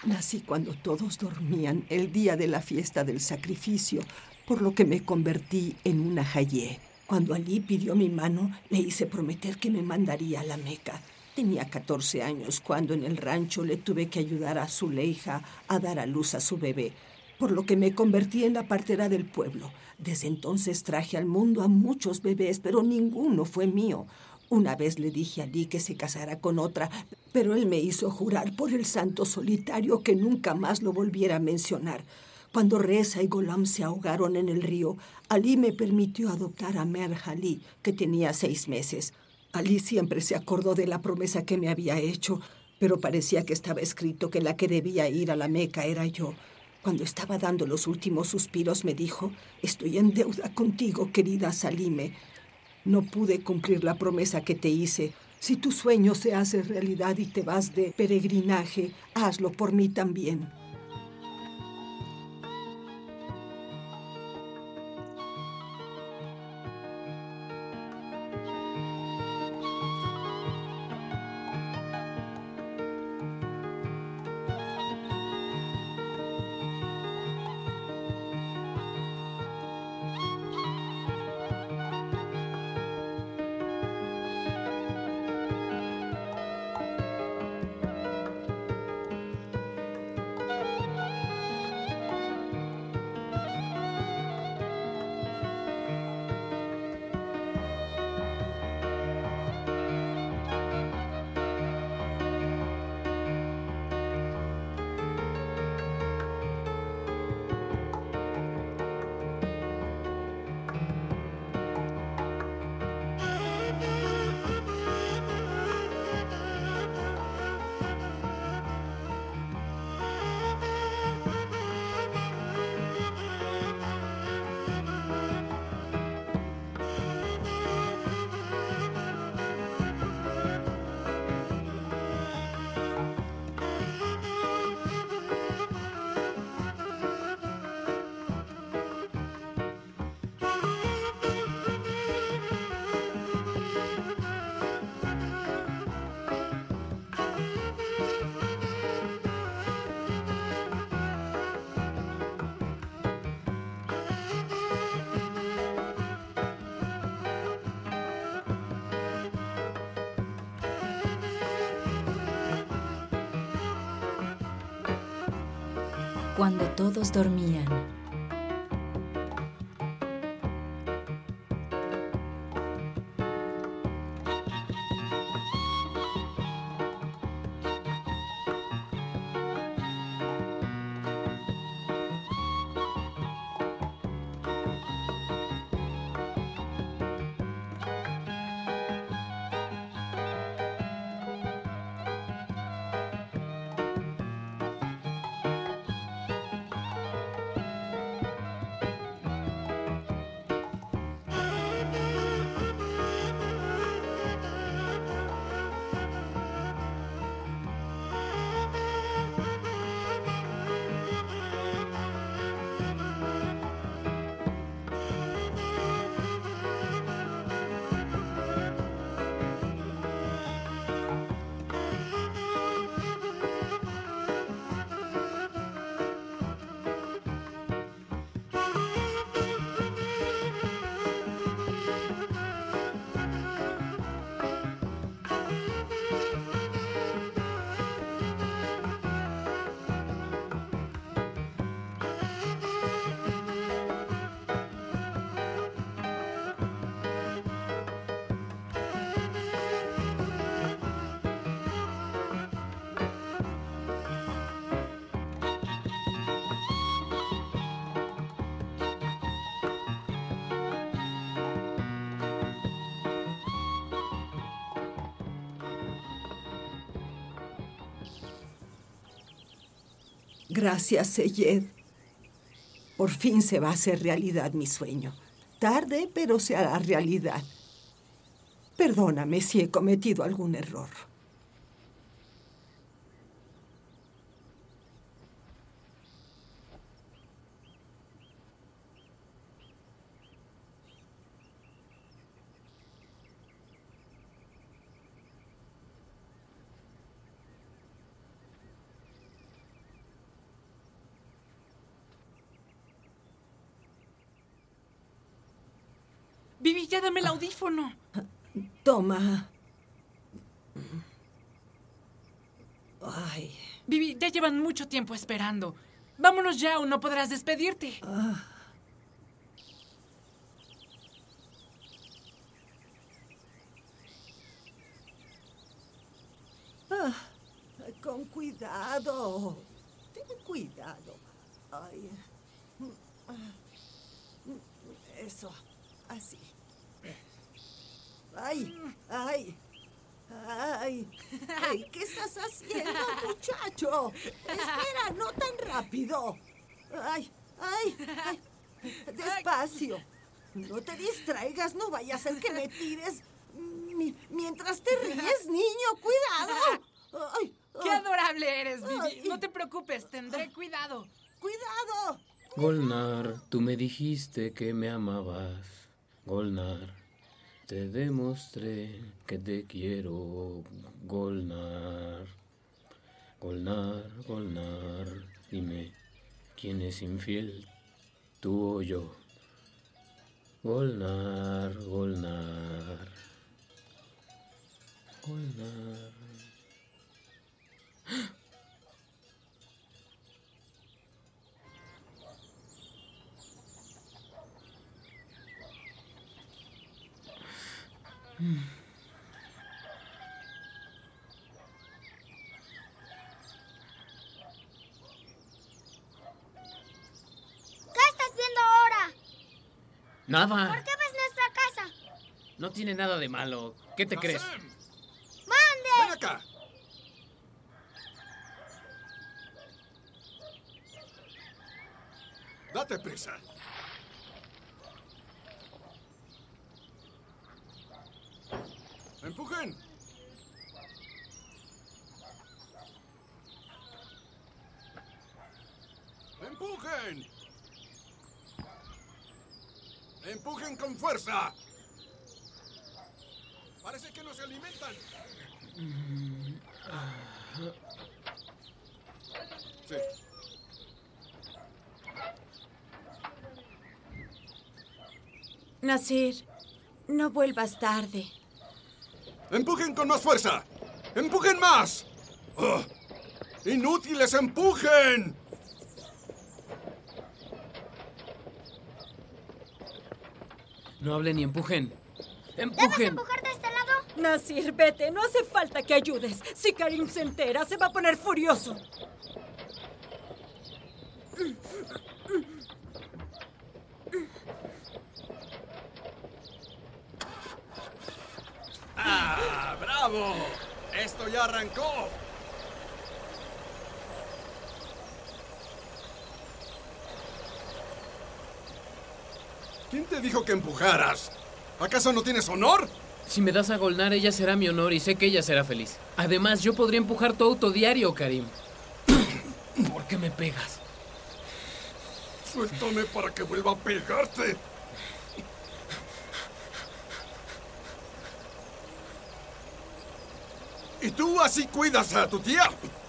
Nací cuando todos dormían el día de la fiesta del sacrificio, por lo que me convertí en una Hayé. Cuando Alí pidió mi mano, le hice prometer que me mandaría a la Meca. Tenía 14 años cuando en el rancho le tuve que ayudar a Zuleija a dar a luz a su bebé, por lo que me convertí en la partera del pueblo. Desde entonces traje al mundo a muchos bebés, pero ninguno fue mío. Una vez le dije a Alí que se casara con otra, pero él me hizo jurar por el santo solitario que nunca más lo volviera a mencionar. Cuando Reza y Golam se ahogaron en el río, Alí me permitió adoptar a Mer Jalí, que tenía 6 meses. Alí siempre se acordó de la promesa que me había hecho, pero parecía que estaba escrito que la que debía ir a la Meca era yo. Cuando estaba dando los últimos suspiros me dijo: «Estoy en deuda contigo, querida Salime. No pude cumplir la promesa que te hice. Si tu sueño se hace realidad y te vas de peregrinaje, hazlo por mí también». Cuando todos dormían. Gracias, Seyed. Por fin se va a hacer realidad mi sueño. Tarde, pero se hará realidad. Perdóname si he cometido algún error. Bibi, ya dame el audífono. Toma. Ay. Bibi, ya llevan mucho tiempo esperando. Vámonos ya o no podrás despedirte. Con cuidado. Ten cuidado. Ay. Eso. Así. Ay, ay. Ay, ay, ¿qué estás haciendo, muchacho? Espera, no tan rápido. Ay, ay, ay. Despacio. No te distraigas, no vaya a ser que me tires mientras te ríes, niño. Cuidado. Ay, ¡Qué adorable eres, Bibi! Ay. No te preocupes, tendré cuidado. cuidado. Golnar, tú me dijiste que me amabas. Golnar, te demostré que te quiero. Golnar, Golnar, Golnar, dime, ¿quién es infiel, tú o yo? Golnar, Golnar, Golnar. ¿Qué estás viendo ahora? Nada. ¿Por qué ves nuestra casa? No tiene nada de malo. ¿Qué te crees? ¡Nasem! ¡Mande! ¡Ven acá! ¡Date prisa! ¡Empujen! ¡Empujen! ¡Empujen con fuerza! Parece que no se alimentan. Sí. Nasir, no vuelvas tarde. ¡Empujen con más fuerza! ¡Empujen más! ¡Ugh! ¡Inútiles, empujen! No hablen ni empujen. ¿Debes ¡Empujen! empujar de este lado? Nasir, vete, no hace falta que ayudes. Si Karim se entera, se va a poner furioso. ¡Ah, bravo! ¡Esto ya arrancó! ¿Quién te dijo que empujaras? ¿Acaso no tienes honor? Si me das a Golnar, ella será mi honor y sé que ella será feliz. Además, yo podría empujar tu auto diario, Karim. ¿Por qué me pegas? Suéltame para que vuelva a pegarte. ¿Y tú así cuidas a tu tía?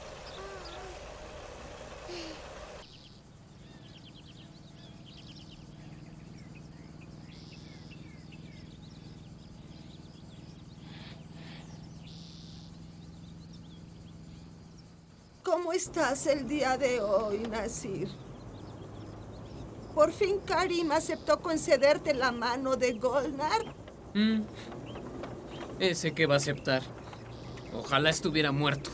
¿Cómo estás el día de hoy, Nasir? ¿Por fin Karim aceptó concederte la mano de Golnar? Ese que va a aceptar. Ojalá estuviera muerto.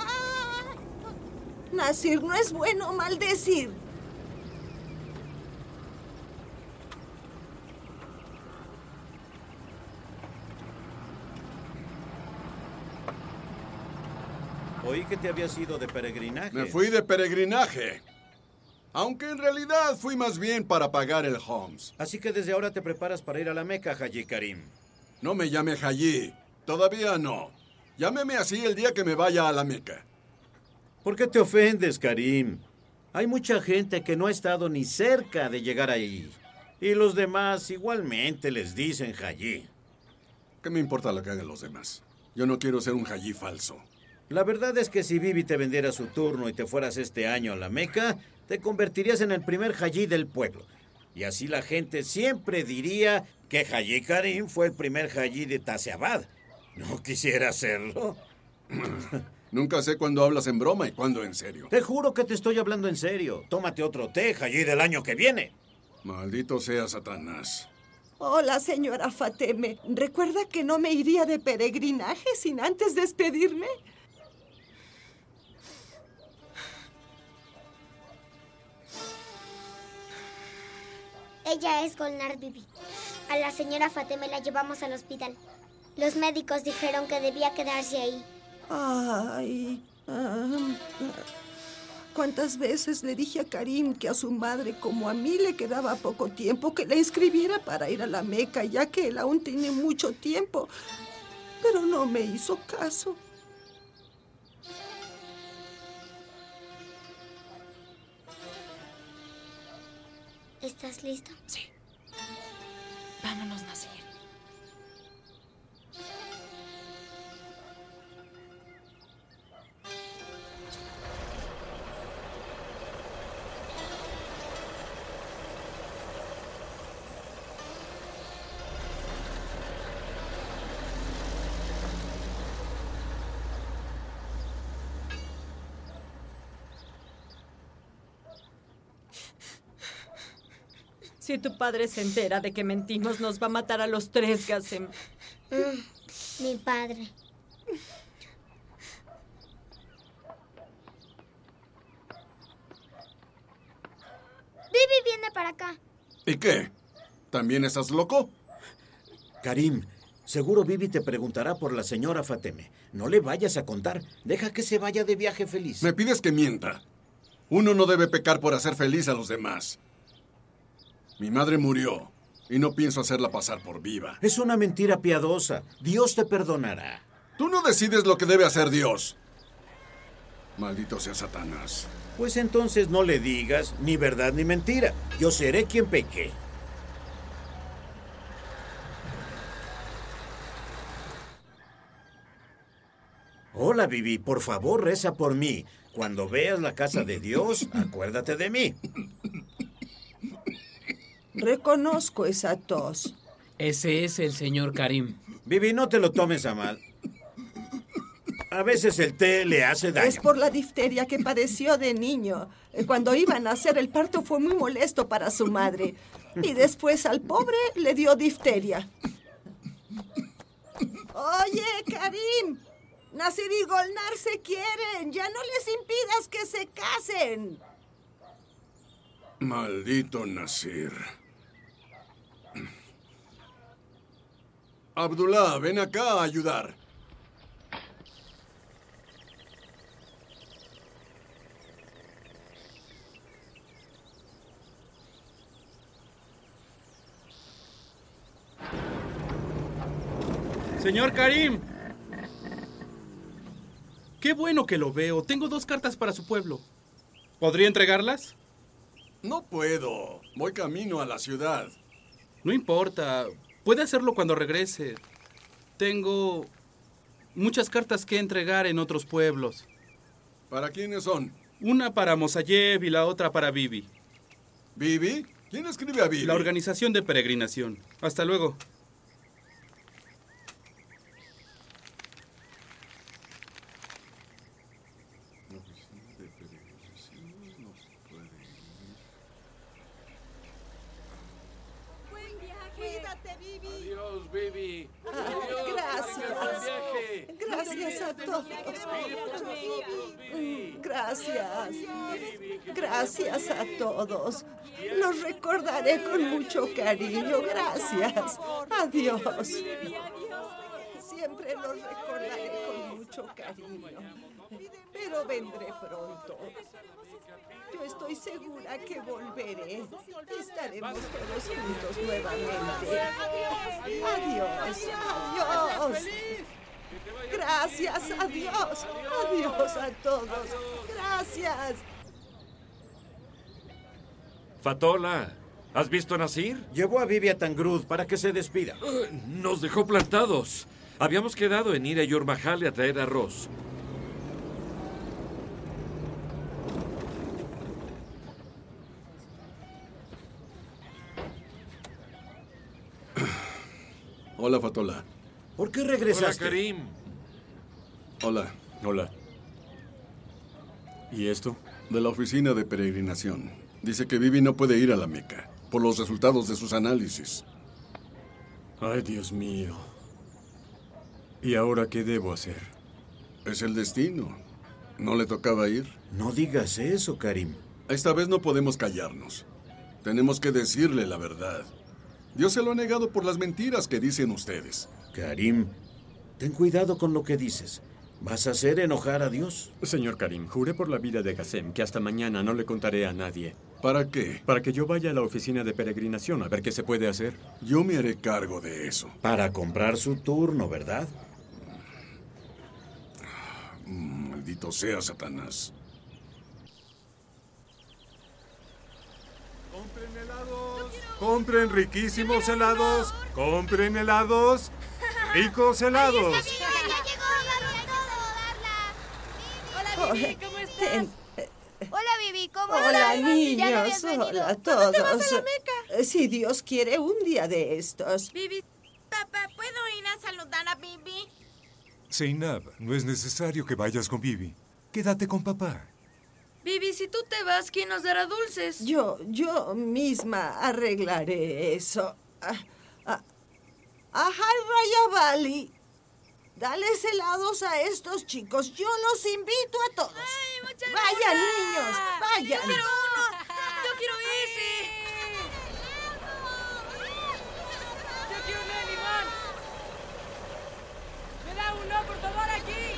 Nasir, no es bueno maldecir. Oí que te habías ido de peregrinaje. Me fui de peregrinaje. Aunque en realidad fui más bien para pagar el Homs. Así que desde ahora te preparas para ir a la Meca, Haji Karim. No me llame Haji. Todavía no. Llámeme así el día que me vaya a la Meca. ¿Por qué te ofendes, Karim? Hay mucha gente que no ha estado ni cerca de llegar ahí. Y los demás igualmente les dicen Haji. ¿Qué me importa lo que hagan los demás? Yo no quiero ser un Haji falso. La verdad es que si Bibi te vendiera su turno y te fueras este año a la Meca, te convertirías en el primer Haji del pueblo. Y así la gente siempre diría que Hallí Karim fue el primer Hallí de Taseabad. No quisiera hacerlo. Nunca sé cuándo hablas en broma y cuándo en serio. Te juro que te estoy hablando en serio. Tómate otro té, Hallí del año que viene. Maldito sea Satanás. Hola, señora Fateme. ¿Recuerda que no me iría de peregrinaje sin antes despedirme? Ella es Golnar Bibi. A la señora Fateme la llevamos al hospital. Los médicos dijeron que debía quedarse ahí. Ay, ¿cuántas veces le dije a Karim que a su madre como a mí le quedaba poco tiempo, que la inscribiera para ir a la Meca, ya que él aún tiene mucho tiempo? Pero no me hizo caso. ¿Estás listo? Sí. Vámonos, Nasir. Si tu padre se entera de que mentimos, nos va a matar a los tres, Gasem. Mi padre. Bibi viene para acá. ¿Y qué? ¿También estás loco? Karim, seguro Bibi te preguntará por la señora Fateme. No le vayas a contar. Deja que se vaya de viaje feliz. Me pides que mienta. Uno no debe pecar por hacer feliz a los demás. Mi madre murió y no pienso hacerla pasar por viva. Es una mentira piadosa. Dios te perdonará. Tú no decides lo que debe hacer Dios. Maldito sea Satanás. Pues entonces no le digas ni verdad ni mentira. Yo seré quien peque. Hola, Bibi. Por favor, reza por mí. Cuando veas la casa de Dios, acuérdate de mí. Reconozco esa tos. Ese es el señor Karim. Bibi, no te lo tomes a mal. A veces el té le hace daño. Es por la difteria que padeció de niño. Cuando iba a nacer, el parto fue muy molesto para su madre. Y después al pobre le dio difteria. Oye, Karim, Nasir y Golnar se quieren. Ya no les impidas que se casen. Maldito Nasir. Abdullah, ven acá a ayudar. Señor Karim. Qué bueno que lo veo. Tengo 2 cartas para su pueblo. ¿Podría entregarlas? No puedo. Voy camino a la ciudad. No importa. Puede hacerlo cuando regrese. Tengo muchas cartas que entregar en otros pueblos. ¿Para quiénes son? Una para Mosayev y la otra para Bibi. ¿Bibi? ¿Quién escribe a Bibi? La organización de peregrinación. Hasta luego. Cuídate, Bibi. Adiós, Bibi. Gracias. Gracias a todos. Gracias. Gracias a todos. Los recordaré con mucho cariño. Gracias. Adiós. Siempre los recordaré con mucho cariño. Pero vendré pronto. Yo estoy segura que volveré. Estaremos todos juntos nuevamente. Adiós, adiós. Gracias, adiós. Adiós a todos. Gracias. Fatola, ¿has visto a Nasir? Llevó a Bibi a Tangrud para que se despida. Nos dejó plantados. Habíamos quedado en ir a Yormahal y a traer arroz. Hola, Fatola. ¿Por qué regresaste? Hola, Karim. Hola. Hola. ¿Y esto? De la oficina de peregrinación. Dice que Bibi no puede ir a la Meca por los resultados de sus análisis. Ay, Dios mío. ¿Y ahora qué debo hacer? Es el destino. ¿No le tocaba ir? No digas eso, Karim. Esta vez no podemos callarnos. Tenemos que decirle la verdad. Dios se lo ha negado por las mentiras que dicen ustedes. Karim, ten cuidado con lo que dices. ¿Vas a hacer enojar a Dios? Señor Karim, juré por la vida de Gassem que hasta mañana no le contaré a nadie. ¿Para qué? Para que yo vaya a la oficina de peregrinación a ver qué se puede hacer. Yo me haré cargo de eso. Para comprar su turno, ¿verdad? Maldito sea Satanás. ¡Compren helados! ¡Compren riquísimos helados! ¡Compren helados! ¡Ricos helados! Hola, Bibi, ¿cómo estás? Hola, Bibi, ¿cómo Hola, estás? niños. Ya habías venido. Hola a ¿Cuándo todos. te vas a la Meca? Si Dios quiere, un día de estos. Bibi, papá, ¿puedo ir a saludar a Bibi? Zeinab, no es necesario que vayas con Bibi. Quédate con papá. Bibi, si tú te vas, ¿quién nos dará dulces? Yo misma arreglaré eso. Ajá, Rayabali. Dales helados a estos chicos. Yo los invito a todos. ¡Ay, muchas Vayan, gracias! niños, vayan. ¡Yo quiero uno! ¡Yo quiero ese! ¡Yo quiero uno de limón! ¡Me da uno, por favor, aquí!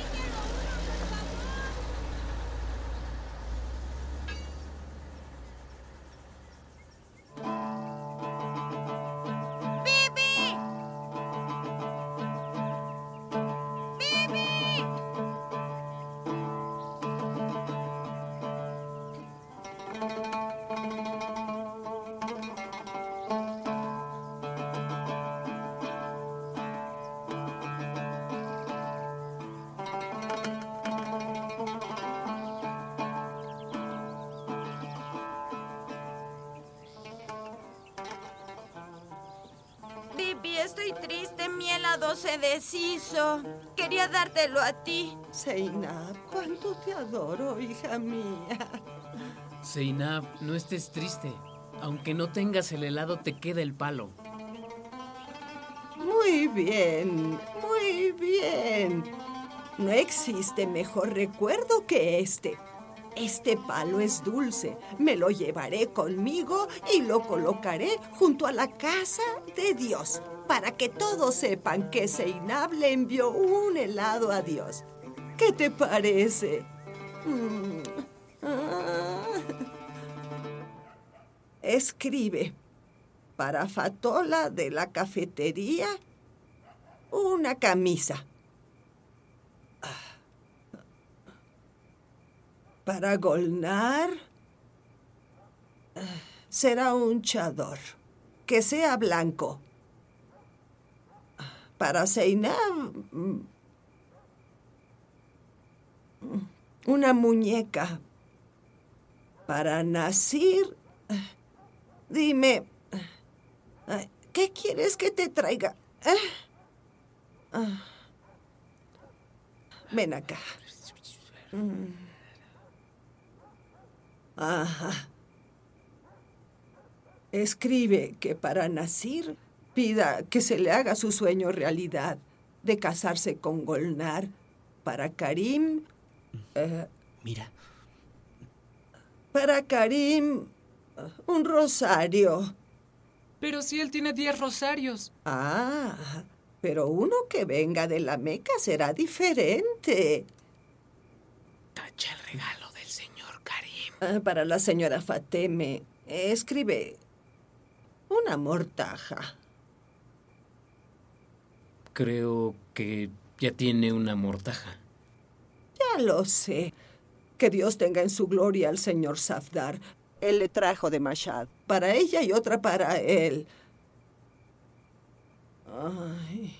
Bibi, estoy triste. Mi helado se deshizo. Quería dártelo a ti. Zeinab, cuánto te adoro, hija mía. Zeinab, no estés triste. Aunque no tengas el helado, te queda el palo. Muy bien, muy bien. No existe mejor recuerdo que este. Este palo es dulce. Me lo llevaré conmigo y lo colocaré junto a la casa de Dios para que todos sepan que Zeinab le envió un helado a Dios. ¿Qué te parece? Escribe para Fatola de la cafetería una camisa. Para Golnar será un chador, que sea blanco. Para Zeinab, una muñeca. Para Nasir, dime, ¿qué quieres que te traiga? Ven acá. Ajá. Escribe que para Nasir pida que se le haga su sueño realidad de casarse con Golnar. Para Karim... Mira. Para Karim, un rosario. Pero si él tiene 10 rosarios. Ah, pero uno que venga de la Meca será diferente. Tacha el regalo del señor Karim. Para la señora Fateme, escribe una mortaja. Creo que ya tiene una mortaja. Ya lo sé. Que Dios tenga en su gloria al señor Safdar. Él le trajo de Mashhad. Para ella y otra para él. Ay.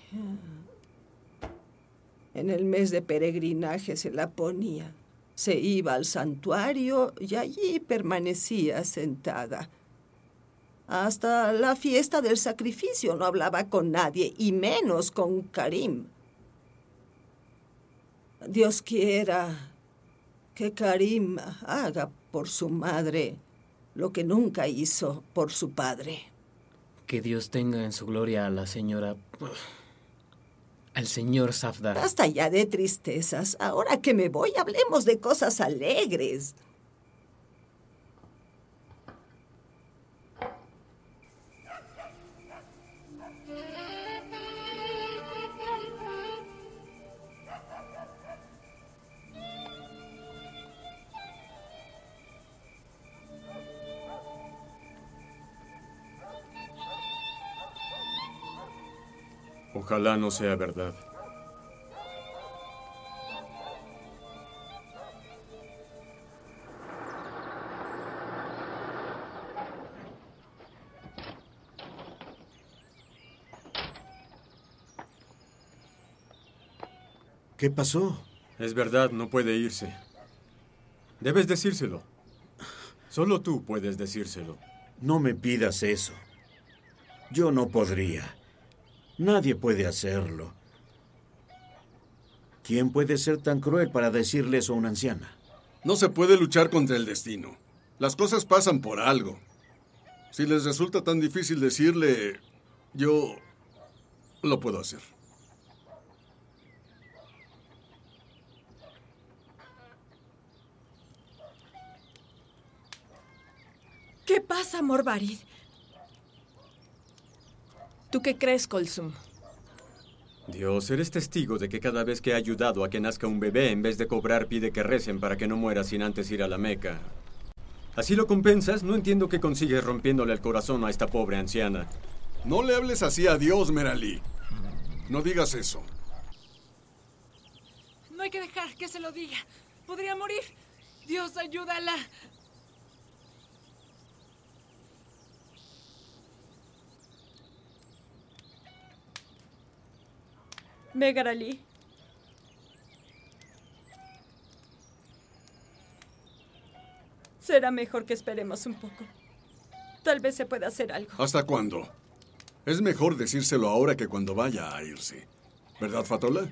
En el mes de peregrinaje se la ponía. Se iba al santuario y allí permanecía sentada. Hasta la fiesta del sacrificio no hablaba con nadie, y menos con Karim. Dios quiera que Karim haga por su madre lo que nunca hizo por su padre. Que Dios tenga en su gloria a la señora... al señor Safdar. Basta ya de tristezas. Ahora que me voy, hablemos de cosas alegres. Ojalá no sea verdad. ¿Qué pasó? Es verdad, no puede irse. Debes decírselo. Solo tú puedes decírselo. No me pidas eso. Yo no podría. Nadie puede hacerlo. ¿Quién puede ser tan cruel para decirle eso a una anciana? No se puede luchar contra el destino. Las cosas pasan por algo. Si les resulta tan difícil decirle, yo lo puedo hacer. ¿Qué pasa, Morvarid? ¿Tú qué crees, Kolsum? Dios, eres testigo de que cada vez que he ayudado a que nazca un bebé, en vez de cobrar, pide que recen para que no muera sin antes ir a la Meca. ¿Así lo compensas? No entiendo qué consigues rompiéndole el corazón a esta pobre anciana. No le hables así a Dios, Meralí. No digas eso. No hay que dejar que se lo diga. Podría morir. Dios, ayúdala. Megar Ali. Será mejor que esperemos un poco. Tal vez se pueda hacer algo. ¿Hasta cuándo? Es mejor decírselo ahora que cuando vaya a irse. ¿Verdad, Fatola?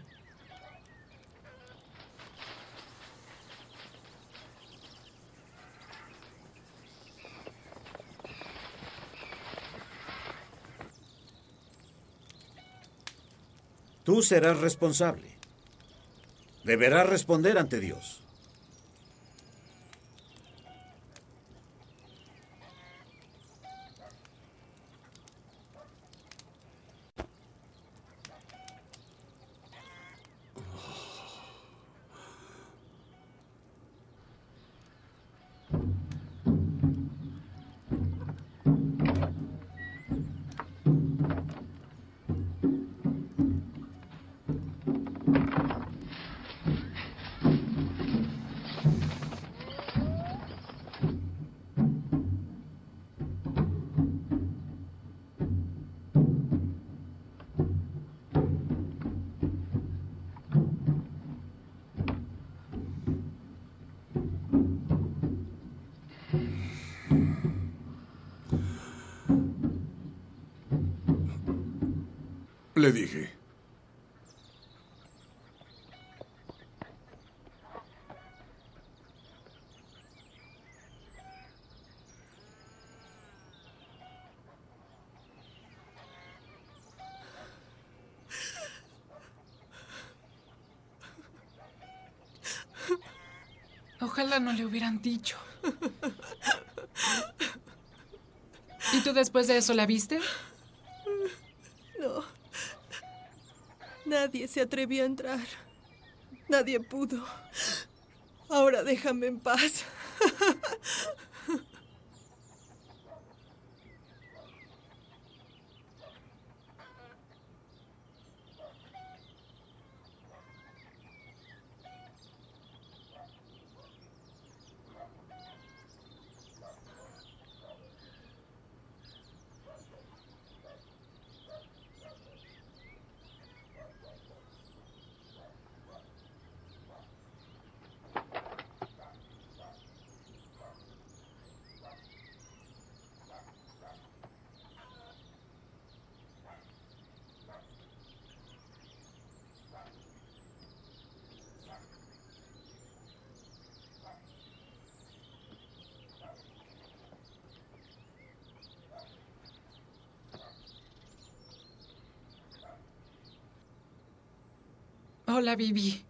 Tú serás responsable. Deberás responder ante Dios. Le dije. Ojalá no le hubieran dicho. ¿Y tú después de eso la viste? No. Nadie se atrevió a entrar. Nadie pudo. Ahora déjame en paz. Hola, Bibi.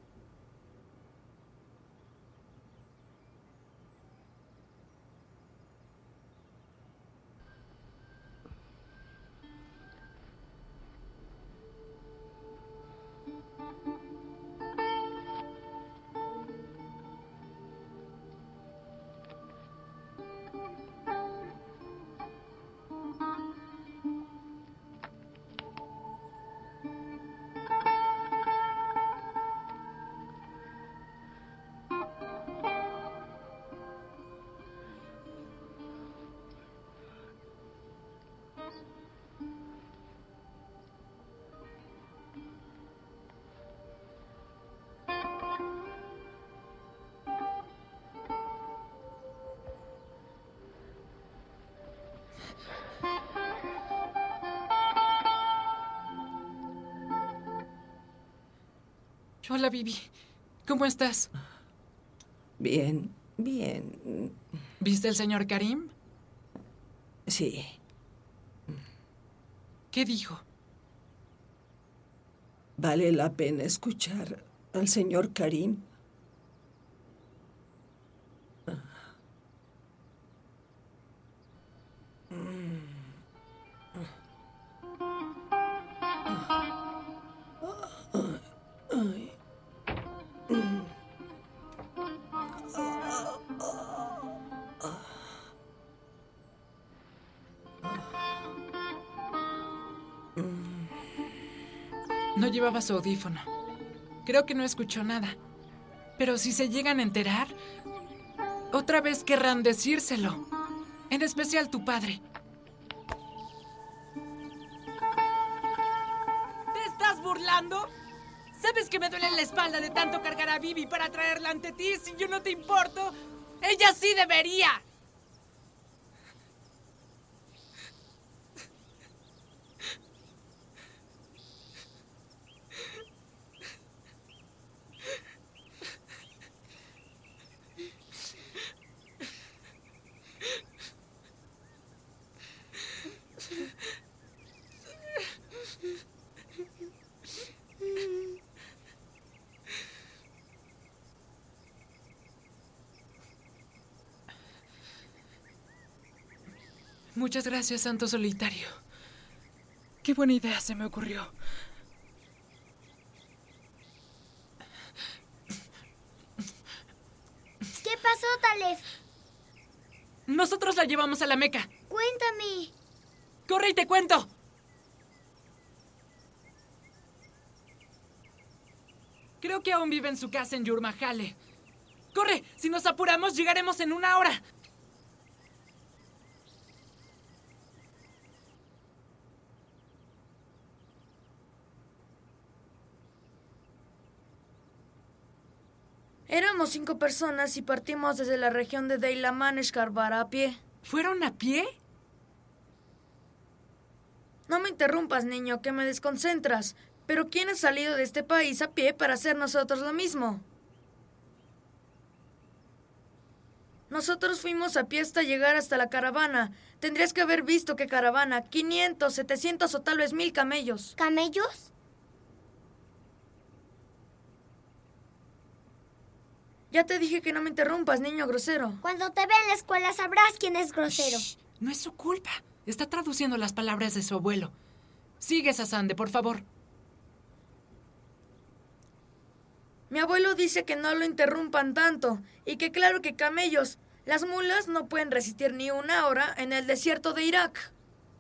Hola, Bibi. ¿Cómo estás? Bien, bien. ¿Viste al señor Karim? Sí. ¿Qué dijo? ¿Vale la pena escuchar al señor Karim? No llevaba su audífono. Creo que no escuchó nada. Pero si se llegan a enterar, otra vez querrán decírselo. En especial tu padre. ¿Te estás burlando? ¿Sabes que me duele la espalda de tanto cargar a Bibi para traerla ante ti si yo no te importo? ¡Ella sí debería! Muchas gracias, Santo Solitario. Qué buena idea se me ocurrió. ¿Qué pasó, Talef? Nosotros la llevamos a la Meca. Cuéntame. ¡Corre y te cuento! Creo que aún vive en su casa en Yurmahale. ¡Corre! Si nos apuramos, llegaremos en 1 hora. Éramos 5 personas y partimos desde la región de Deilaman Escarbara a pie. ¿Fueron a pie? No me interrumpas, niño, que me desconcentras. Pero ¿quién ha salido de este país a pie para hacer nosotros lo mismo? Nosotros fuimos a pie hasta llegar hasta la caravana. Tendrías que haber visto qué caravana. 500, 700 o tal vez 1000 camellos. ¿Camellos? Ya te dije que no me interrumpas, niño grosero. Cuando te vea en la escuela sabrás quién es grosero. Shh, no es su culpa. Está traduciendo las palabras de su abuelo. Sigue, Sasande, por favor. Mi abuelo dice que no lo interrumpan tanto y que claro que camellos, las mulas no pueden resistir ni 1 hora en el desierto de Irak.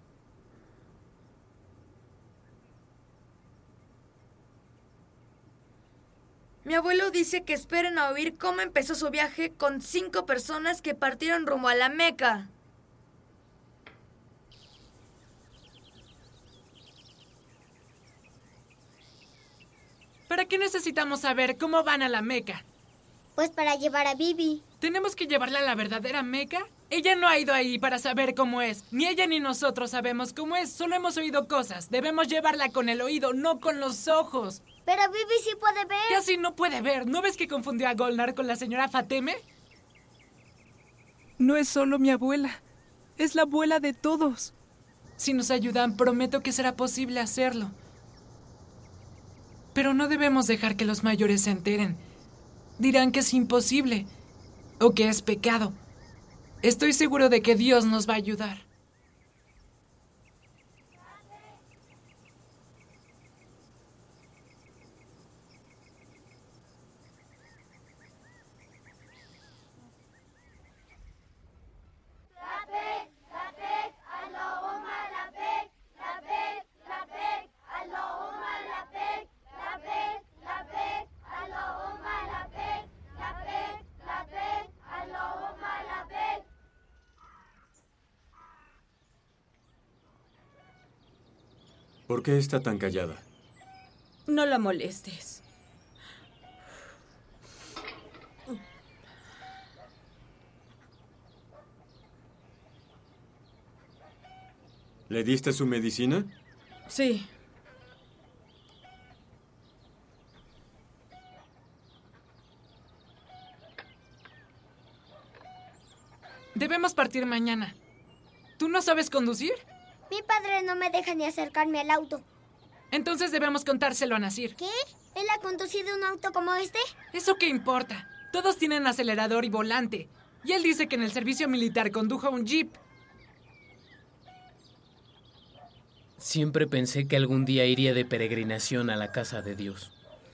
Mi abuelo dice que esperen a oír cómo empezó su viaje con 5 personas que partieron rumbo a la Meca. ¿Para qué necesitamos saber cómo van a la Meca? Pues para llevar a Bibi. ¿Tenemos que llevarla a la verdadera Meca? Ella no ha ido ahí para saber cómo es. Ni ella ni nosotros sabemos cómo es. Solo hemos oído cosas. Debemos llevarla con el oído, no con los ojos. Pero Bibi sí puede ver. Casi no puede ver. ¿No ves que confundió a Golnar con la señora Fateme? No es solo mi abuela. Es la abuela de todos. Si nos ayudan, prometo que será posible hacerlo. Pero no debemos dejar que los mayores se enteren. Dirán que es imposible o que es pecado. Estoy seguro de que Dios nos va a ayudar. ¿Por qué está tan callada? No la molestes. ¿Le diste su medicina? Sí. Debemos partir mañana. ¿Tú no sabes conducir? Mi padre no me deja ni acercarme al auto. Entonces debemos contárselo a Nasir. ¿Qué? ¿Él ha conducido un auto como este? ¿Eso qué importa? Todos tienen acelerador y volante. Y él dice que en el servicio militar condujo un jeep. Siempre pensé que algún día iría de peregrinación a la casa de Dios.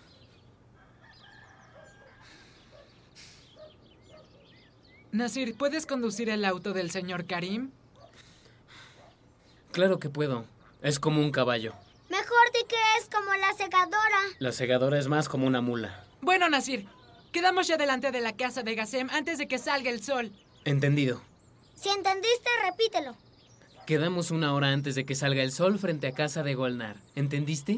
Nasir, ¿puedes conducir el auto del señor Karim? Claro que puedo. Es como un caballo. Mejor di que es como la segadora. La segadora es más como una mula. Bueno, Nasir, quedamos ya delante de la casa de Gasem antes de que salga el sol. Entendido. Si entendiste, repítelo. Quedamos 1 hora antes de que salga el sol frente a casa de Golnar. ¿Entendiste?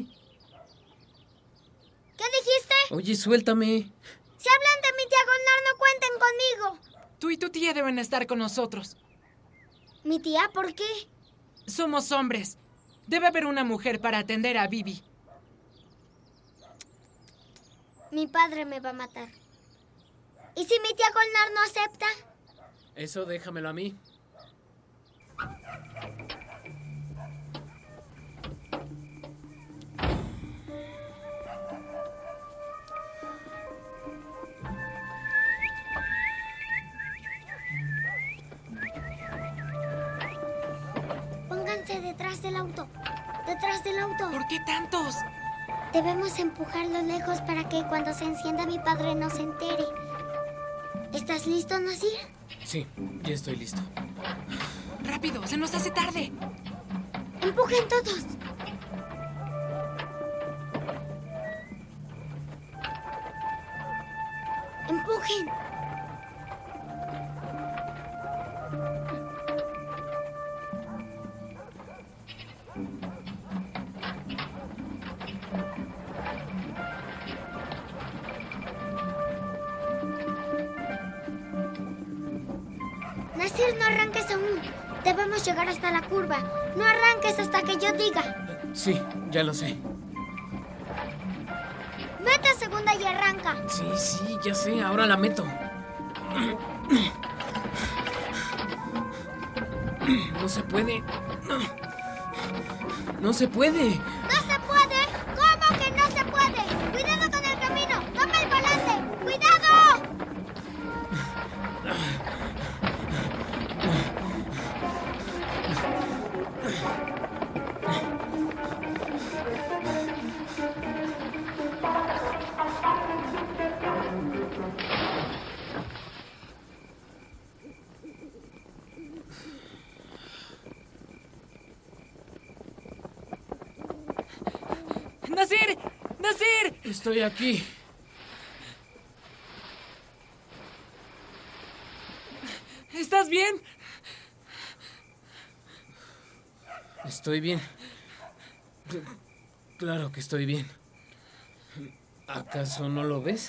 ¿Qué dijiste? Oye, suéltame. Si hablan de mi tía Golnar, no cuenten conmigo. Tú y tu tía deben estar con nosotros. ¿Mi tía? ¿Por qué? Somos hombres. Debe haber una mujer para atender a Bibi. Mi padre me va a matar. ¿Y si mi tía Golnar no acepta? Eso déjamelo a mí. Pónganse detrás del auto. Detrás del auto. ¿Por qué tantos? Debemos empujarlo lejos para que cuando se encienda mi padre no se entere. ¿Estás listo, Nasir? Sí, ya estoy listo. ¡Rápido! ¡Se nos hace tarde! ¡Empujen todos! ¡Empujen! Nasir, no arranques aún. Debemos llegar hasta la curva. No arranques hasta que yo diga. Sí, ya lo sé. Mete a segunda y arranca. Sí, ya sé. Ahora la meto. No se puede. No se puede. ¿No se puede? ¿Cómo que no se puede? ¡Cuidado con el camino! ¡Toma el volante! ¡Cuidado! ¡Nasir! ¡Nasir! Estoy aquí. ¿Estás bien? Estoy bien. Claro que estoy bien. ¿Acaso no lo ves?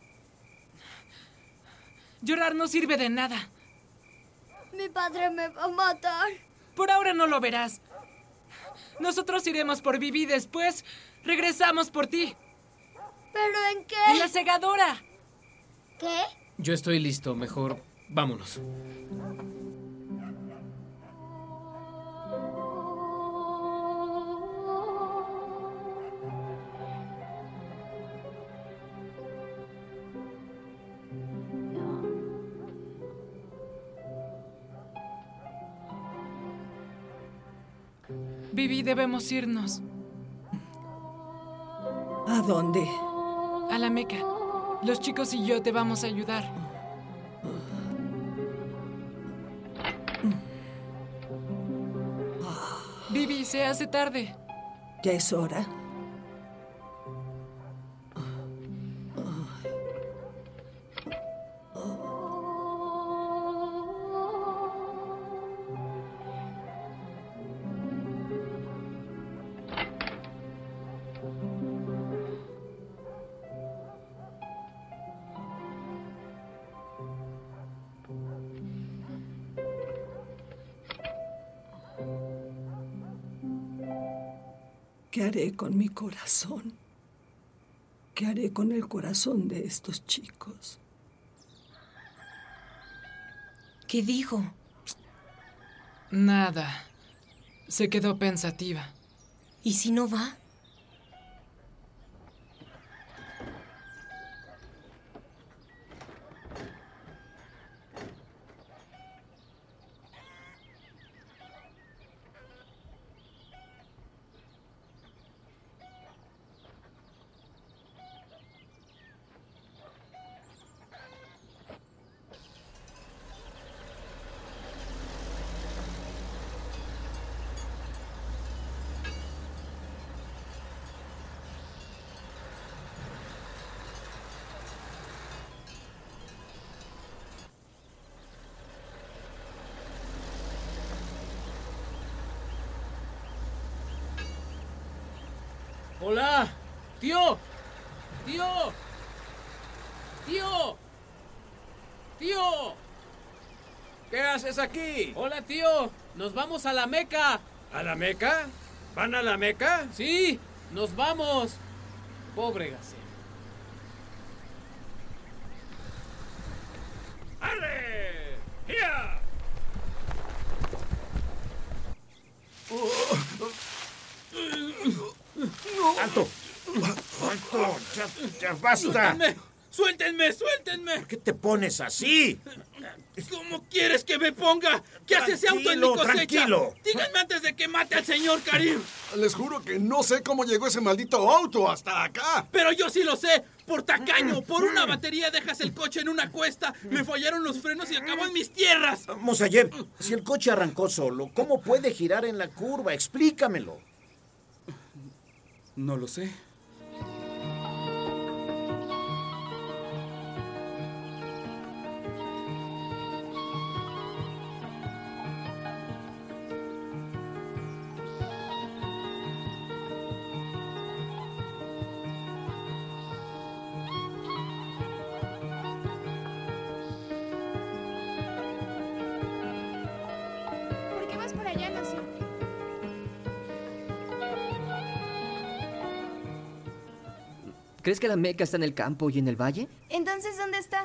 Llorar no sirve de nada. Mi padre me va a matar. Por ahora no lo verás. Nosotros iremos por Bibi y después regresamos por ti. ¿Pero en qué? En la segadora. ¿Qué? Yo estoy listo. Mejor vámonos. Bibi, debemos irnos. ¿A dónde? A la Meca. Los chicos y yo te vamos a ayudar. Bibi, se hace tarde. ¿Ya es hora? ¿Qué haré con mi corazón? ¿Qué haré con el corazón de estos chicos? ¿Qué dijo? Nada. Se quedó pensativa. ¿Y si no va? ¡Hola! ¡Tío! ¡Tío! ¡Tío! ¡Tío! ¿Qué haces aquí? ¡Hola, tío! ¡Nos vamos a la Meca! ¿A la Meca? ¿Van a la Meca? ¡Sí! ¡Nos vamos! Pobre Gacel. ¡Arre! ¡Ya! ¡Alto! ¡Alto! ¡Ya basta! ¡Suéltenme! ¡Suéltenme! ¡Suéltenme! ¿Por qué te pones así? ¿Cómo quieres que me ponga? ¿Qué hace ese auto en mi cosecha? Tranquilo. Díganme antes de que mate al señor Karim. Les juro que no sé cómo llegó ese maldito auto hasta acá. Pero yo sí lo sé. Por tacaño, por una batería dejas el coche en una cuesta. Me fallaron los frenos y acabó en mis tierras. Mosayev, si el coche arrancó solo, ¿cómo puede girar en la curva? Explícamelo. No lo sé. ¿Por qué vas por allá, Nasir? ¿Crees que la Meca está en el campo y en el valle? Entonces, ¿dónde está?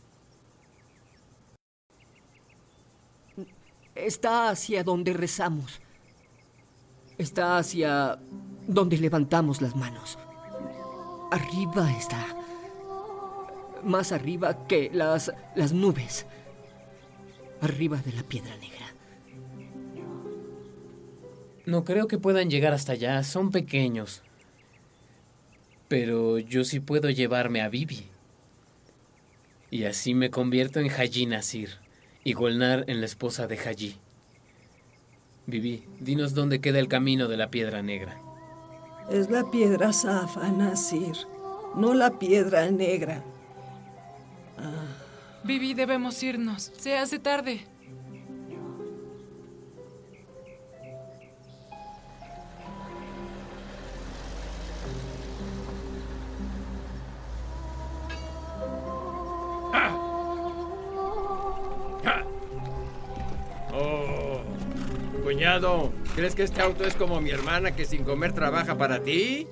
Está hacia donde rezamos. Está hacia donde levantamos las manos. Arriba está. Más arriba que las nubes. Arriba de la Piedra Negra. No creo que puedan llegar hasta allá. Son pequeños. Pero yo sí puedo llevarme a Bibi. Y así me convierto en Haji Nasir y Golnar en la esposa de Haji. Bibi, dinos dónde queda el camino de la Piedra Negra. Es la piedra Safa, Nasir, no la Piedra Negra. Bibi, debemos irnos. Se hace tarde. Oh, cuñado, ¿crees que este auto es como mi hermana que sin comer trabaja para ti?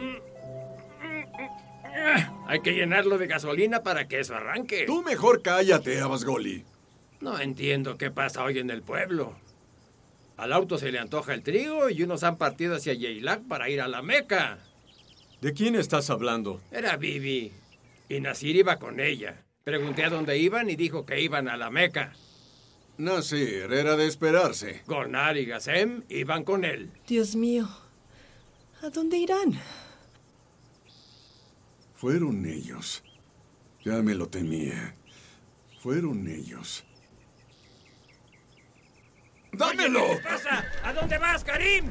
Hay que llenarlo de gasolina para que eso arranque. Tú mejor cállate, Abasgoli. No entiendo qué pasa hoy en el pueblo. Al auto se le antoja el trigo y unos han partido hacia Yeilak para ir a la Meca. ¿De quién estás hablando? Era Bibi y Nasir iba con ella. Pregunté a dónde iban y dijo que iban a la Meca. Nasir, era de esperarse. Golnar y Ghassem iban con él. Dios mío, ¿a dónde irán? Fueron ellos. Ya me lo temía. Fueron ellos. ¡Dámelo! ¿Qué pasa? ¿A dónde vas, Karim?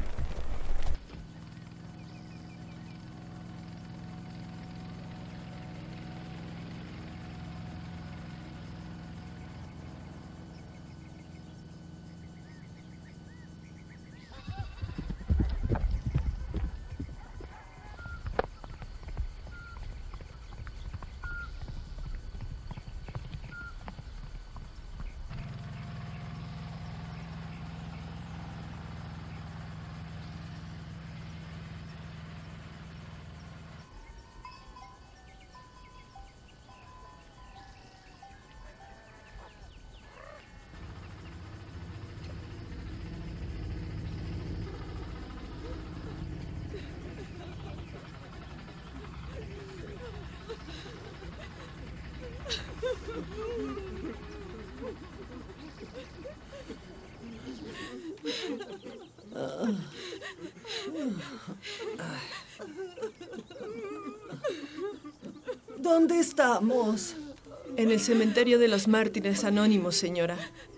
¿Dónde estamos? En el cementerio de los mártires anónimos, señora.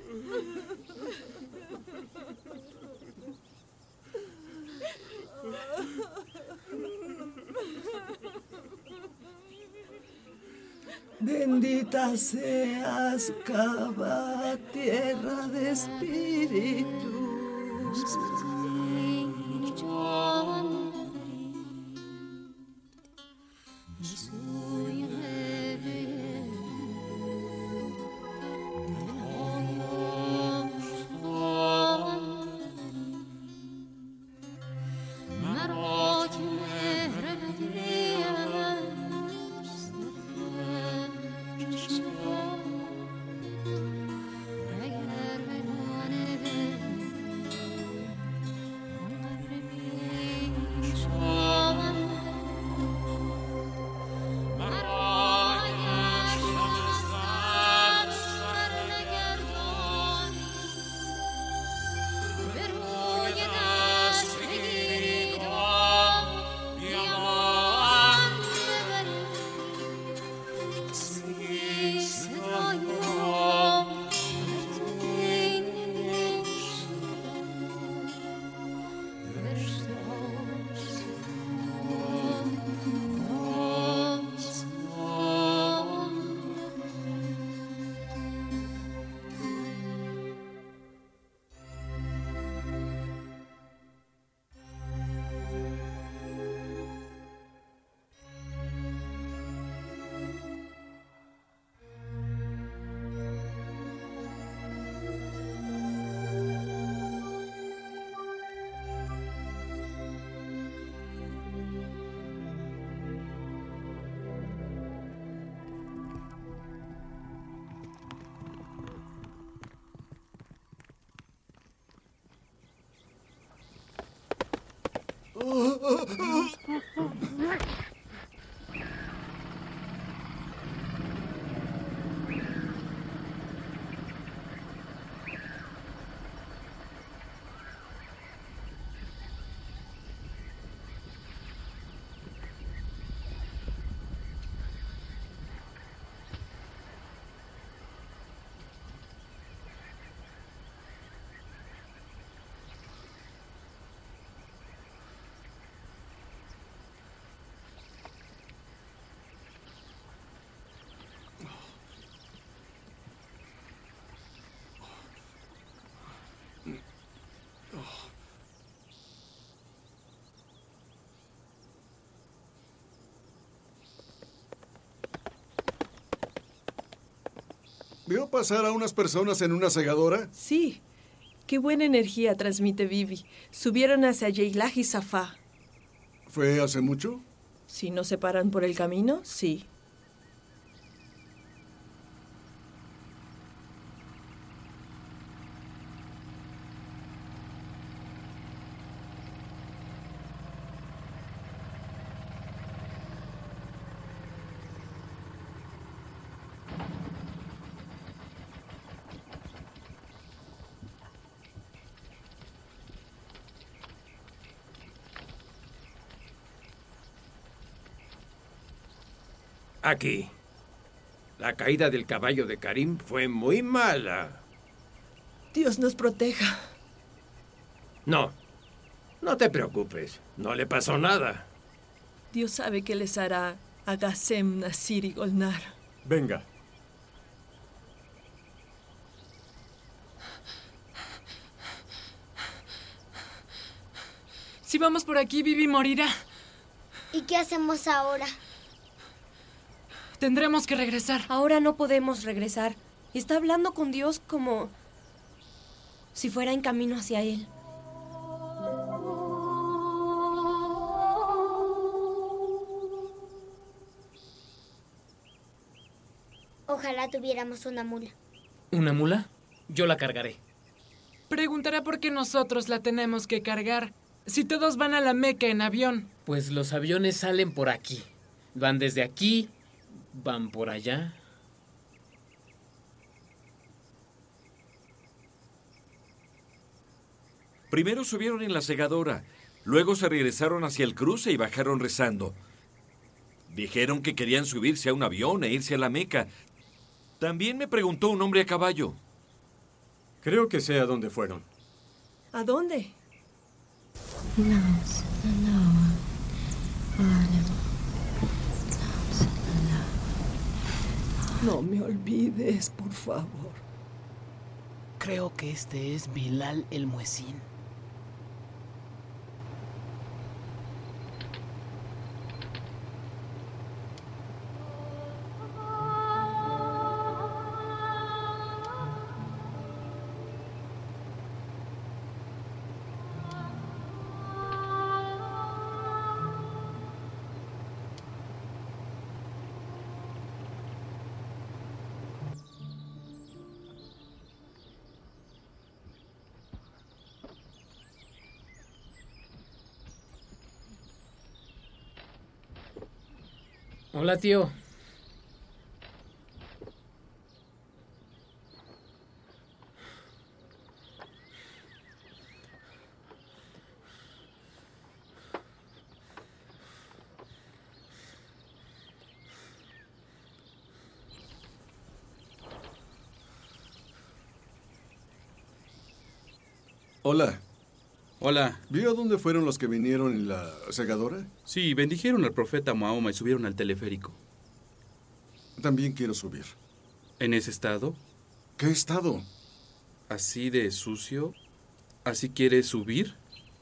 Bendita seas, Caba, tierra de espíritus. ¿Vio pasar a unas personas en una segadora? Sí. Qué buena energía transmite Vivi. Subieron hacia Yeilaj y Safá. ¿Fue hace mucho? Si no se paran por el camino, sí. Aquí. La caída del caballo de Karim fue muy mala. Dios nos proteja. No. No te preocupes. No le pasó nada. Dios sabe qué les hará a Gassem, Nasir y Golnar. Venga. Si vamos por aquí, Bibi morirá. ¿Y qué hacemos ahora? Tendremos que regresar. Ahora no podemos regresar. Está hablando con Dios como si fuera en camino hacia Él. Ojalá tuviéramos una mula. ¿Una mula? Yo la cargaré. Preguntará por qué nosotros la tenemos que cargar. Si todos van a la Meca en avión. Pues los aviones salen por aquí. Van desde aquí, van por allá. Primero subieron en la segadora, luego se regresaron hacia el cruce y bajaron rezando. Dijeron que querían subirse a un avión e irse a la Meca. También me preguntó un hombre a caballo. Creo que sé a dónde fueron. ¿A dónde? No me olvides, por favor. Creo que este es Bilal el Muezín. Hola, tío. Hola. Hola. ¿Vio dónde fueron los que vinieron en la segadora? Sí, bendijeron al profeta Mahoma y subieron al teleférico. También quiero subir. ¿En ese estado? ¿Qué estado? ¿Así de sucio? ¿Así quieres subir?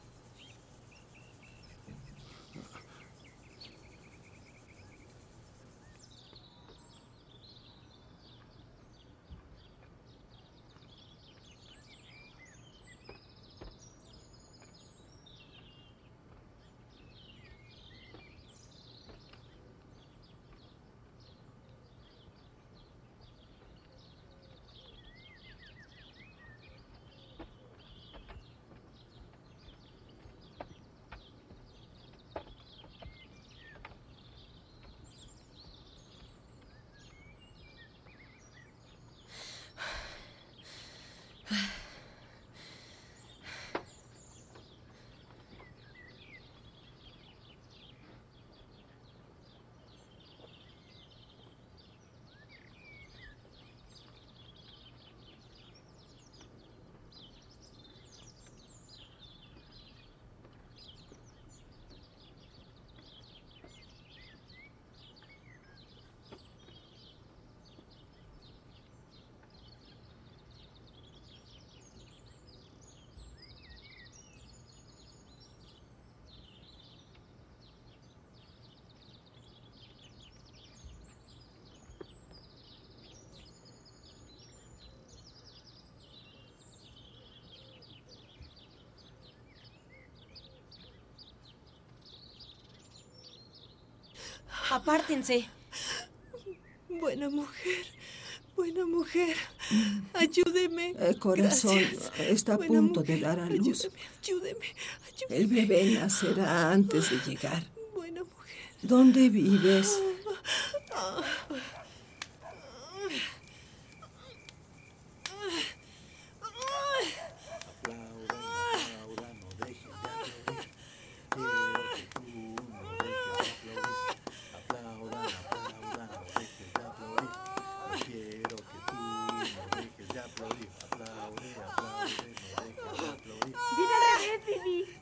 Apártense. Buena mujer, ayúdeme. Corazón, Gracias. está a Buena punto mujer, de dar a luz. Ayúdeme. El bebé nacerá antes de llegar. Buena mujer. ¿Dónde vives?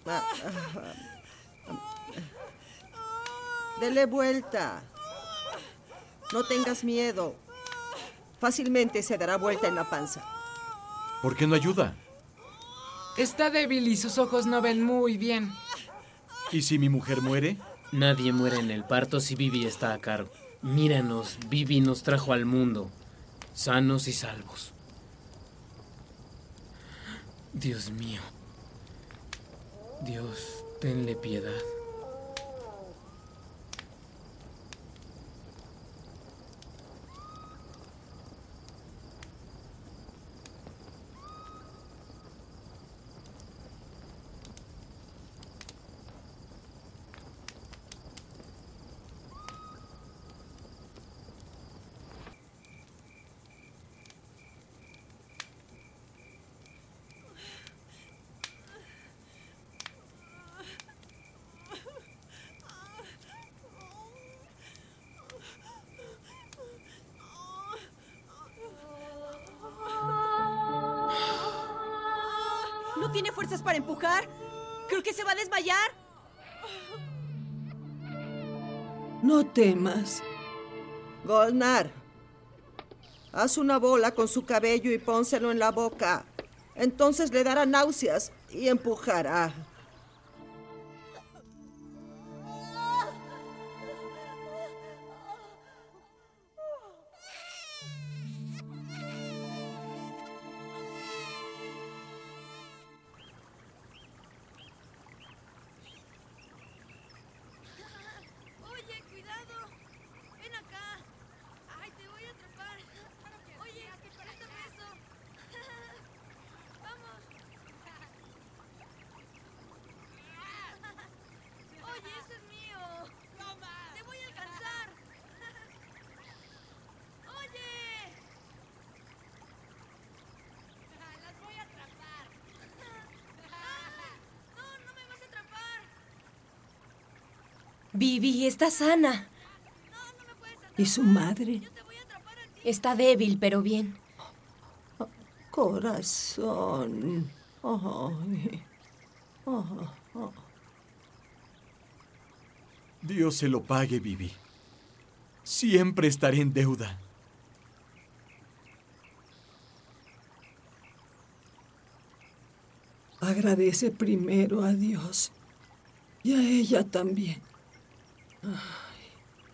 Dele vuelta. No tengas miedo. Fácilmente se dará vuelta en la panza. ¿Por qué no ayuda? Está débil y sus ojos no ven muy bien. ¿Y si mi mujer muere? Nadie muere en el parto si Vivi está a cargo. Míranos, Vivi nos trajo al mundo, sanos y salvos. Dios mío. Dios, tenle piedad. ¿No tiene fuerzas para empujar? Creo que se va a desmayar. No temas. Golnar, haz una bola con su cabello y pónselo en la boca. Entonces le dará náuseas y empujará. Oye, cuidado. Ven acá. Ay, te voy a atrapar. Oye, préstame eso. Vamos. Oye, ese es mío. Te voy a alcanzar. Oye. Las voy a atrapar. No me vas a atrapar. Vivi está sana. ¿Y su madre? Está débil, pero bien. Corazón. Ay. Dios se lo pague, Vivi. Siempre estaré en deuda. Agradece primero a Dios y a ella también. Ay.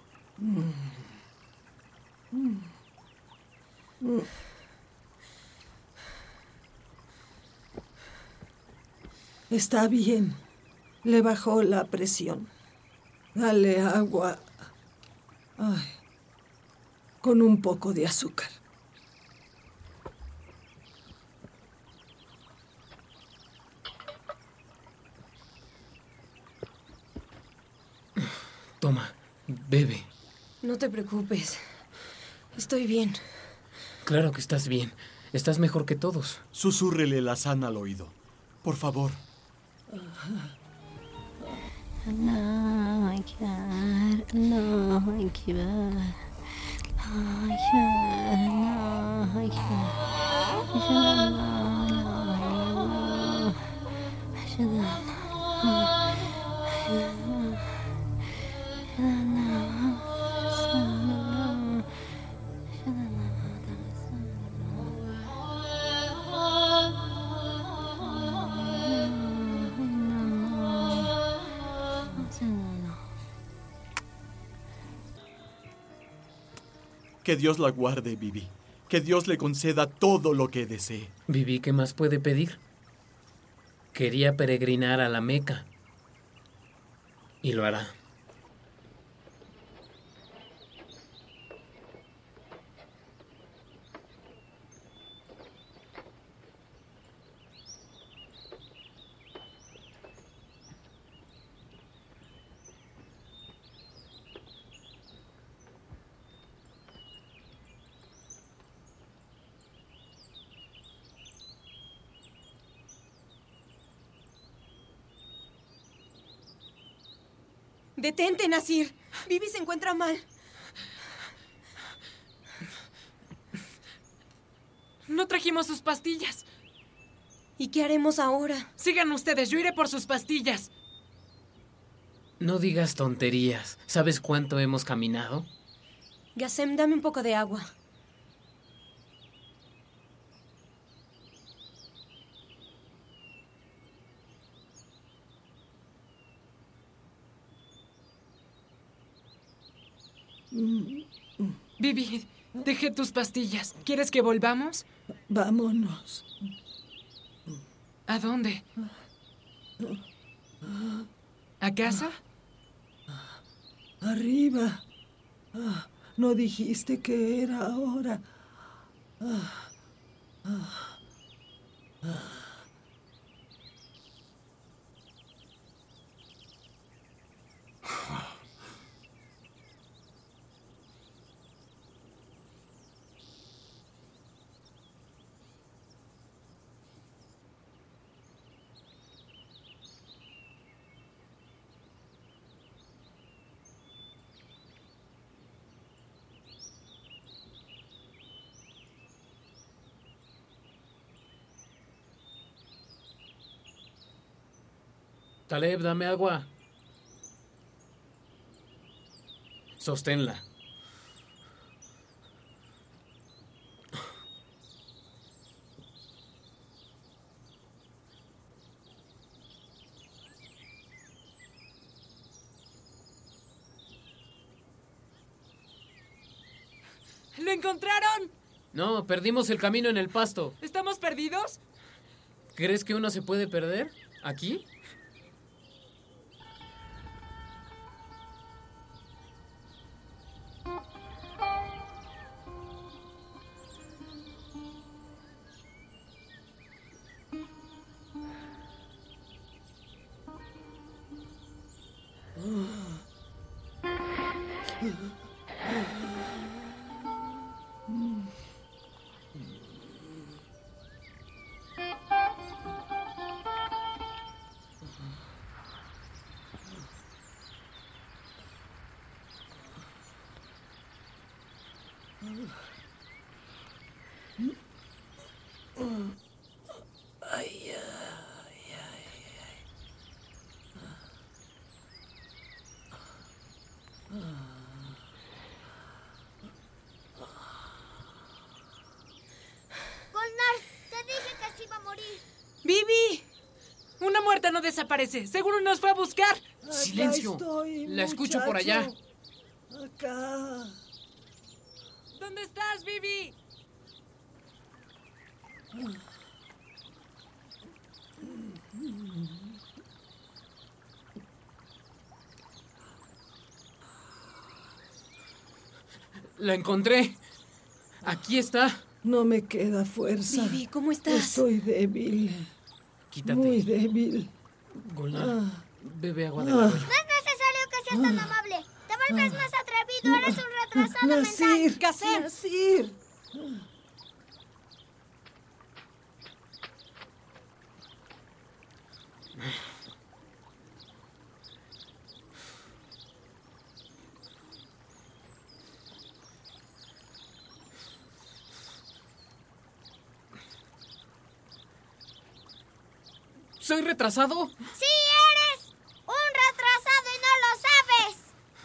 Está bien. Le bajó la presión. Dale agua. Ay. Con un poco de azúcar. Toma, bebe. No te preocupes. Estoy bien. Claro que estás bien. Estás mejor que todos. Susúrrele la sana al oído. Por favor. Que Dios la guarde, Vivi. Que Dios le conceda todo lo que desee. Vivi, ¿qué más puede pedir? Quería peregrinar a la Meca. Y lo hará. Detente, Nasir. Vivi se encuentra mal. No trajimos sus pastillas. ¿Y qué haremos ahora? Sigan ustedes, yo iré por sus pastillas. No digas tonterías. ¿Sabes cuánto hemos caminado? Gasem, dame un poco de agua. Bibi, dejé tus pastillas. ¿Quieres que volvamos? Vámonos. ¿A dónde? ¿A casa? Arriba. No dijiste que era ahora. Taleb, dame agua. Sosténla. ¿Lo encontraron? No, perdimos el camino en el pasto. ¿Estamos perdidos? ¿Crees que uno se puede perder? ¿Aquí? Golnar, te dije que se iba a morir. ¡Bibi! Una muerta no desaparece. Seguro nos fue a buscar. ¡Silencio! La escucho por allá. Acá. ¿Dónde estás, Bibi? La encontré. Aquí está. No me queda fuerza. Bibi, ¿cómo estás? Estoy débil. Quítate. Muy débil. Golnar, bebe agua de la olla. No es necesario que seas tan amable. Te vuelves más atrevido. Eres un retrasado Nasir, mental. Gasem. Nasir. ¿Soy retrasado? ¡Sí eres! ¡Un retrasado y no lo sabes!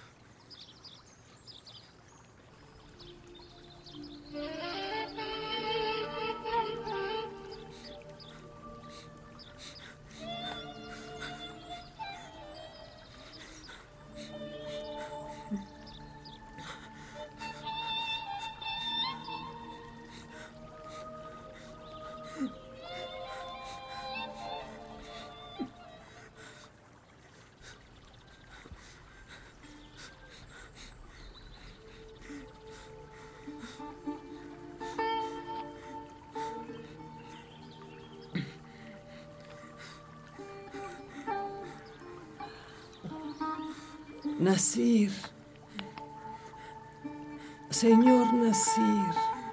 Nasir. Señor Nasir.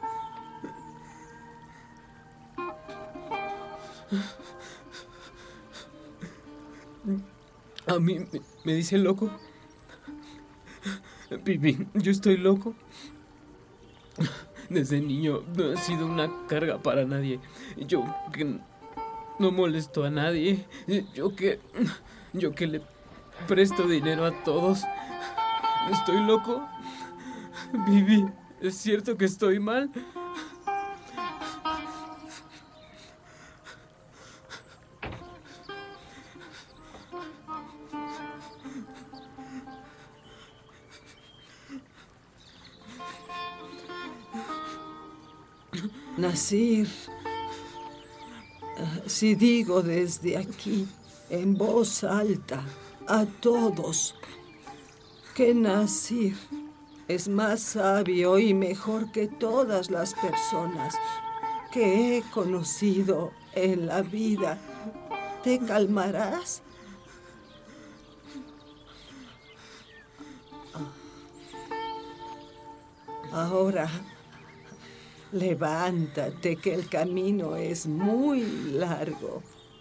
A mí me dicen loco. Bibi, yo estoy loco. Desde niño no he sido una carga para nadie. Yo No molesto a nadie. Yo que le presto dinero a todos. ¿Estoy loco? Vivi, ¿es cierto que estoy mal? Nasir, si digo desde aquí, en voz alta, a todos, que Nasir es más sabio y mejor que todas las personas que he conocido en la vida, ¿te calmarás? Ahora, levántate, que el camino es muy largo.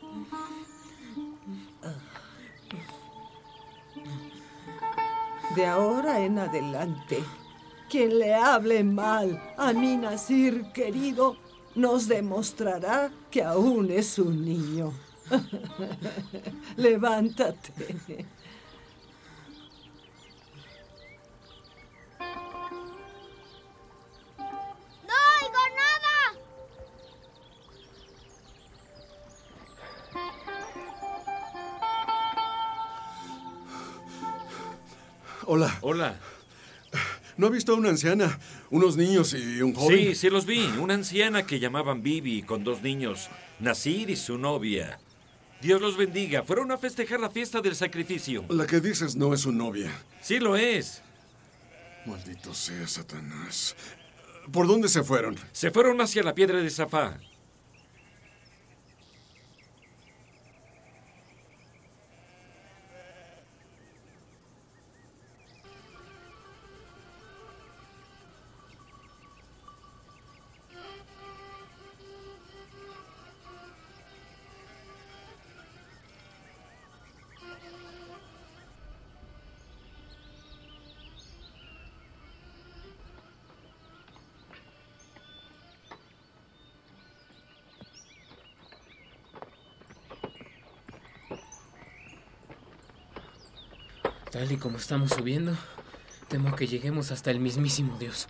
De ahora en adelante, quien le hable mal a mi Nasir querido, nos demostrará que aún es un niño. Levántate. Hola. Hola. ¿No ha visto a una anciana, unos niños y un joven? Sí, sí los vi. Una anciana que llamaban Bibi con 2 niños, Nasir y su novia. Dios los bendiga. Fueron a festejar la fiesta del sacrificio. La que dices no es su novia. Sí lo es. Maldito sea Satanás. ¿Por dónde se fueron? Se fueron hacia la piedra de Safá. Tal y como estamos subiendo, temo que lleguemos hasta el mismísimo Dios.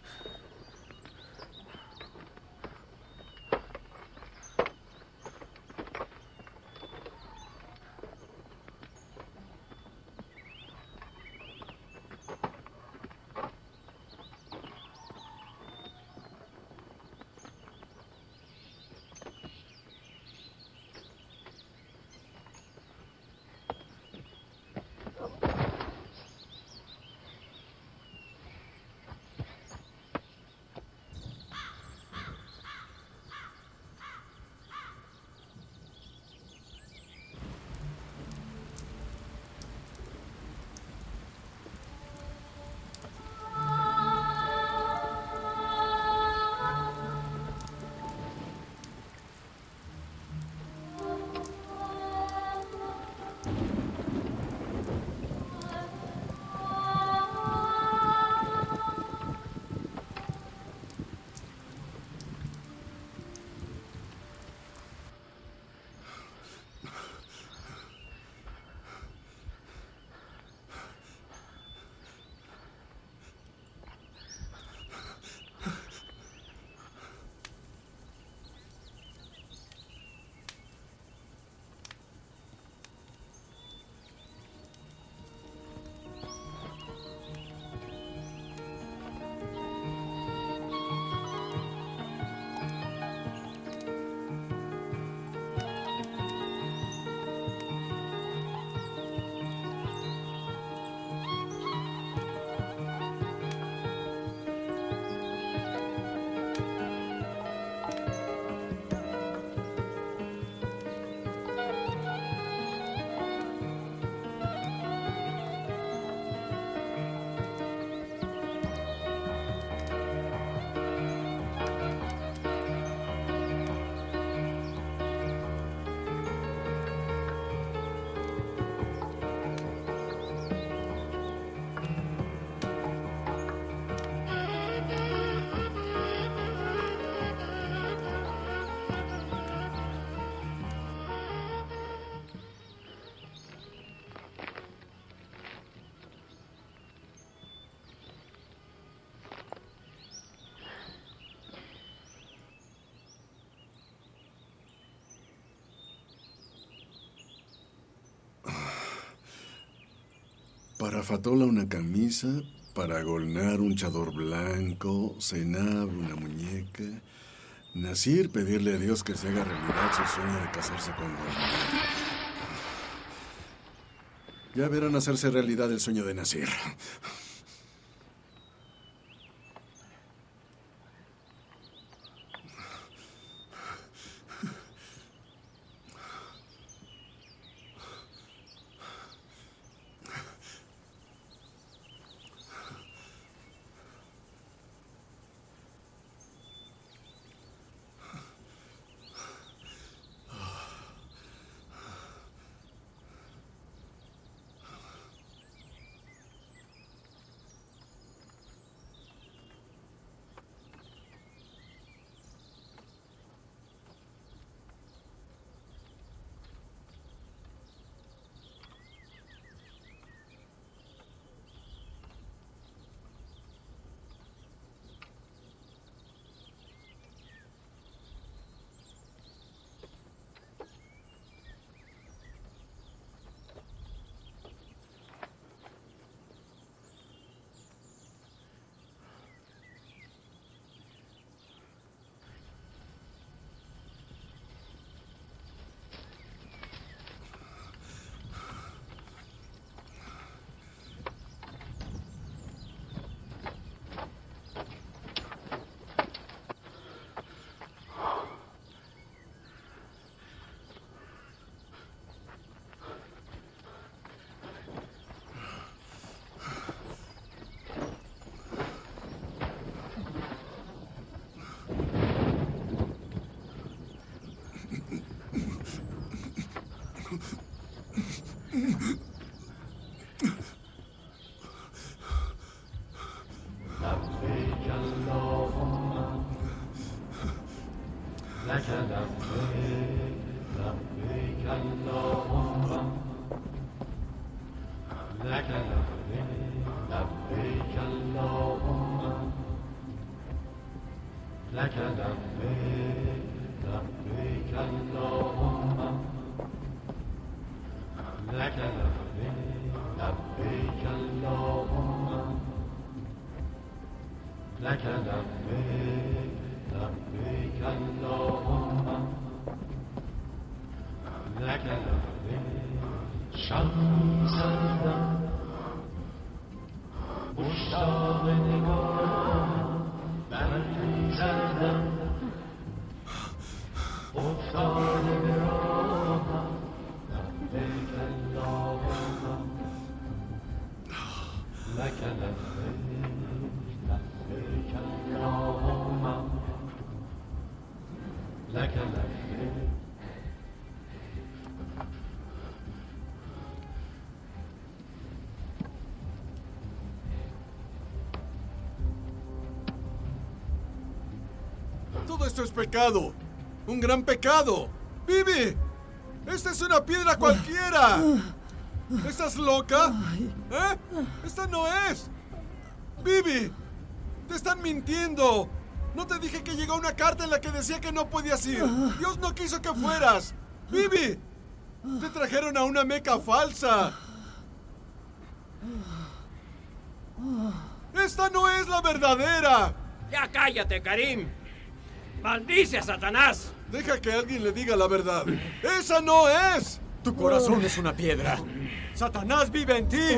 Para Fatola una camisa, para Golnar un chador blanco, Zenab una muñeca, Nasir pedirle a Dios que se haga realidad su sueño de casarse con Golnar. Ya verán hacerse realidad el sueño de Nasir. Todo esto es pecado. Un gran pecado. ¡Bibi! ¡Esta es una piedra cualquiera! ¿Estás loca? ¿Eh? ¡Esta no es! ¡Bibi! ¡Te están mintiendo! No te dije que llegó una carta en la que decía que no podías ir. Dios no quiso que fueras. ¡Bibi! Te trajeron a una Meca falsa. ¡Esta no es la verdadera! ¡Ya cállate, Karim! ¡Maldice a Satanás! Deja que alguien le diga la verdad. ¡Esa no es! Tu corazón es una piedra. ¡Satanás vive en ti!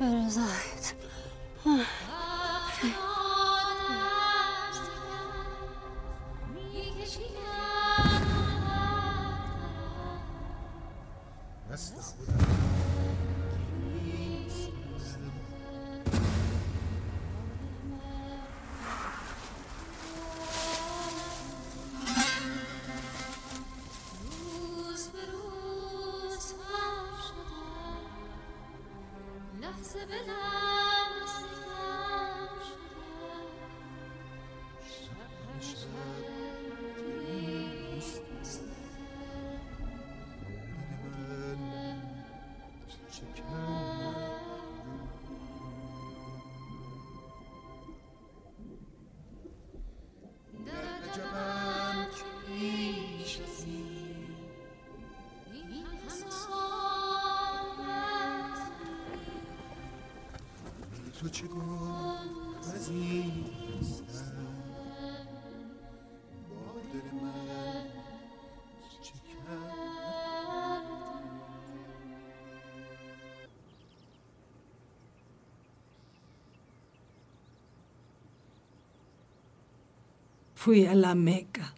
Fui a la Meca.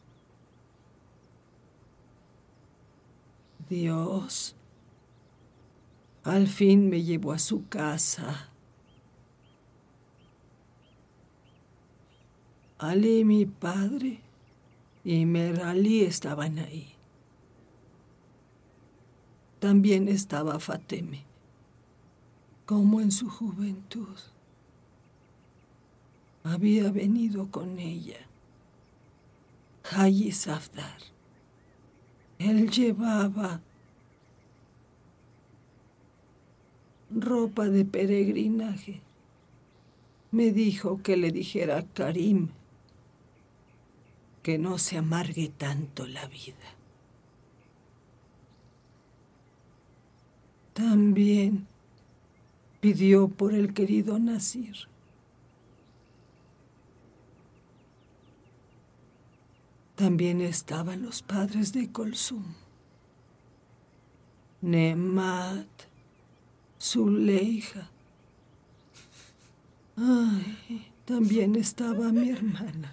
Dios al fin me llevó a su casa. Ali, mi padre, y Merali estaban ahí. También estaba Fateme, como en su juventud. Había venido con ella Haji Safdar. Él llevaba ropa de peregrinaje. Me dijo que le dijera a Karim que no se amargue tanto la vida. También pidió por el querido Nasir. También estaban los padres de Kulsum, Nemat, Zuleija. Ay, también estaba mi hermana.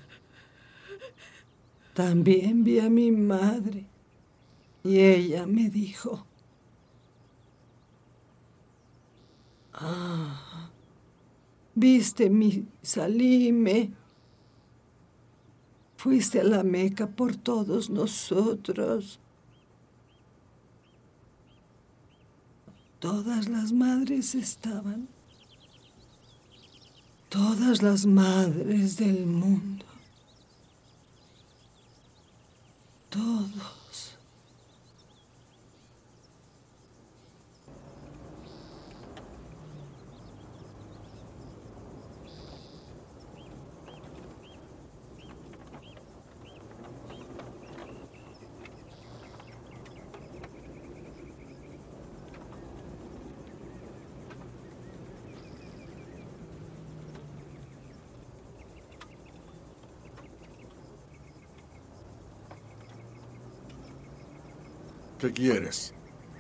También vi a mi madre y ella me dijo: ¿viste mi Salime? Fuiste a la Meca por todos nosotros. Todas las madres estaban. Todas las madres del mundo. Todos. ¿Qué quieres?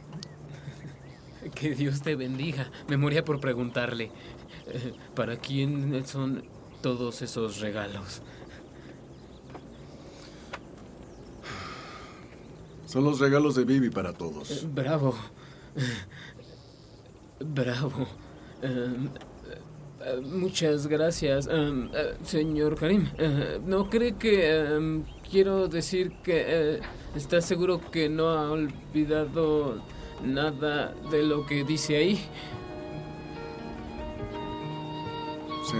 Que Dios te bendiga. Me moría por preguntarle. ¿Para quién son todos esos regalos? Son los regalos de Bibi para todos. Bravo. Bravo. Muchas gracias, señor Karim. ¿No cree que quiero decir que está seguro que no ha olvidado nada de lo que dice ahí? Sí.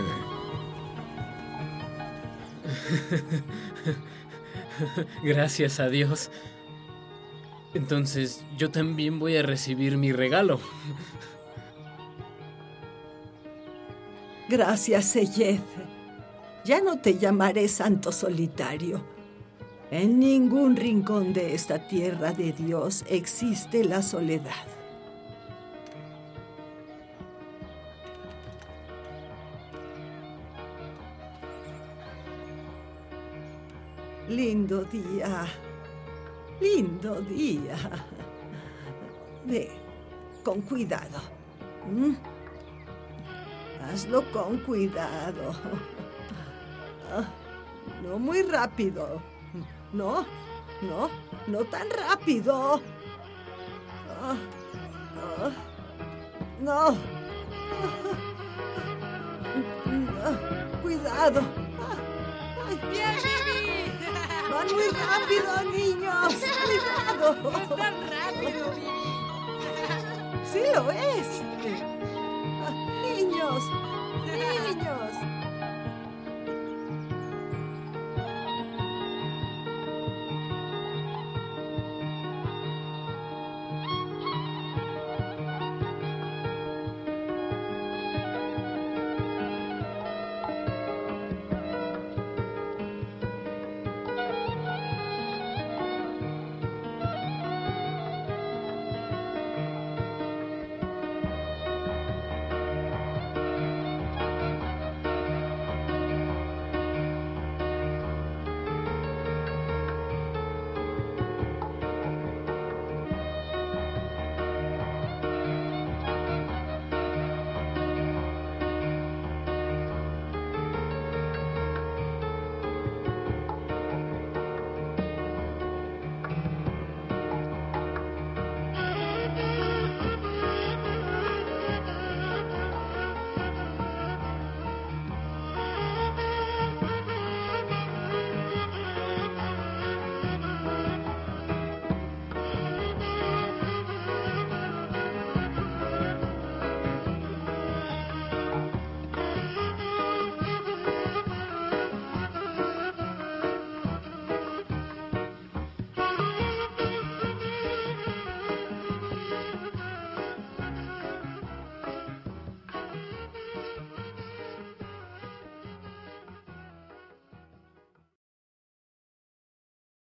Gracias a Dios. Entonces, yo también voy a recibir mi regalo. Gracias, Seyed. Ya no te llamaré santo solitario. En ningún rincón de esta tierra de Dios existe la soledad. Lindo día. Lindo día. Ve, con cuidado. Hazlo con cuidado. No muy rápido. No tan rápido. No. Cuidado. ¡Bien, Bibi! ¡Van muy rápido, niños! ¡Cuidado! ¡No es tan rápido, Bibi! ¡Sí lo es! ¡Niños! ¡Niños!